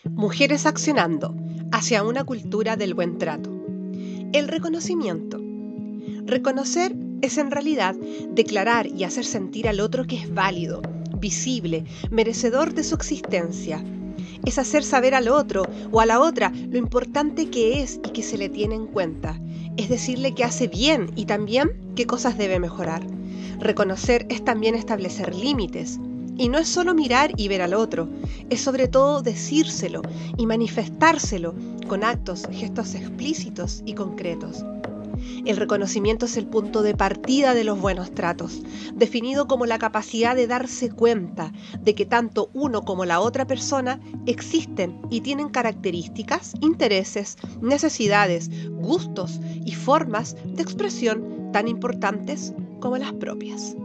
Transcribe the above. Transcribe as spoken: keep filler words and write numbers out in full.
Mujeres accionando hacia una cultura del buen trato. El reconocimiento. Reconocer es en realidad declarar y hacer sentir al otro que es válido, visible, merecedor de su existencia. Es hacer saber al otro o a la otra lo importante que es y que se le tiene en cuenta. Es decirle que hace bien y también qué cosas debe mejorar. Reconocer es también establecer límites. Y no es solo mirar y ver al otro, es sobre todo decírselo y manifestárselo con actos, gestos explícitos y concretos. El reconocimiento es el punto de partida de los buenos tratos, definido como la capacidad de darse cuenta de que tanto uno como la otra persona existen y tienen características, intereses, necesidades, gustos y formas de expresión tan importantes como las propias.